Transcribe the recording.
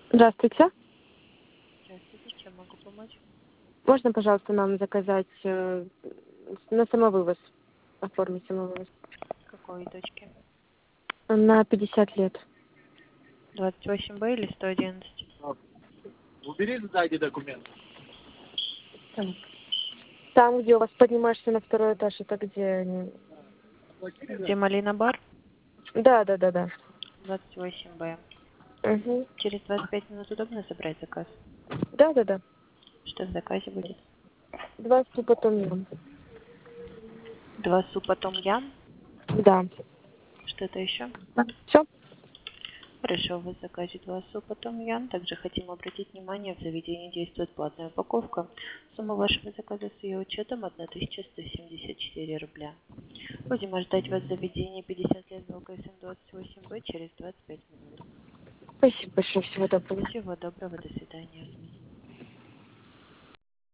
Здравствуйте. Здравствуйте, чем могу помочь? Можно, пожалуйста, нам заказать на самовывоз, оформить самовывоз? С какой точки? На 50 лет. 28Б или 111? Убери, сзади документ. Там, где у вас поднимаешься на второй этаж, это где они? Где Малина бар? Да. 28Б. Угу. Через 25 минут удобно забрать заказ? Да. Что в заказе будет? 2 супа том ям. 2 супа том ям. Да. Что-то еще? Все? Хорошо, в заказе 2 супа том ям. Также хотим обратить внимание, в заведении действует платная упаковка. Сумма вашего заказа с ее учетом 1174 рубля. Будем ждать вас в заведении 50 лет ВЛКСМ 28Б через 25 минут. Спасибо большое. Всего доброго. Всего доброго, до свидания.